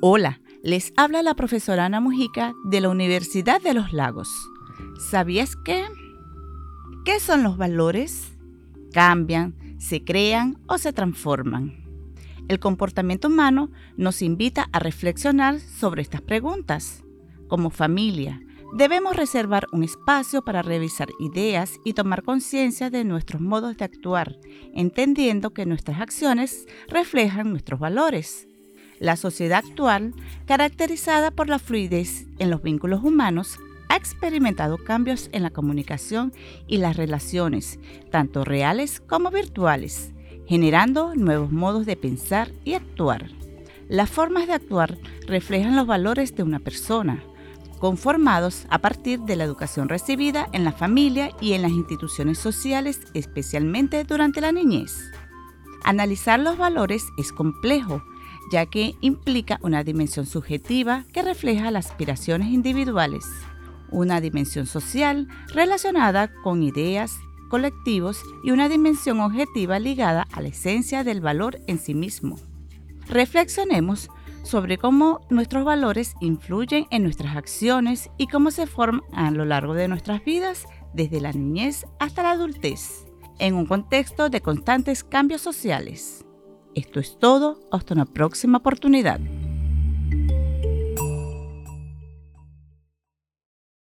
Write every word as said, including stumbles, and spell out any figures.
Hola, les habla la profesora Ana Mujica de la Universidad de los Lagos. ¿Sabías que? ¿Qué son los valores? ¿Cambian, se crean o se transforman? El comportamiento humano nos invita a reflexionar sobre estas preguntas. Como familia, debemos reservar un espacio para revisar ideas y tomar conciencia de nuestros modos de actuar, entendiendo que nuestras acciones reflejan nuestros valores. La sociedad actual, caracterizada por la fluidez en los vínculos humanos, ha experimentado cambios en la comunicación y las relaciones, tanto reales como virtuales, generando nuevos modos de pensar y actuar. Las formas de actuar reflejan los valores de una persona, conformados a partir de la educación recibida en la familia y en las instituciones sociales, especialmente durante la niñez. Analizar los valores es complejo, ya que implica una dimensión subjetiva que refleja las aspiraciones individuales, una dimensión social relacionada con ideas, colectivos y una dimensión objetiva ligada a la esencia del valor en sí mismo. Reflexionemos sobre cómo nuestros valores influyen en nuestras acciones y cómo se forman a lo largo de nuestras vidas, desde la niñez hasta la adultez, en un contexto de constantes cambios sociales. Esto es todo, hasta una próxima oportunidad.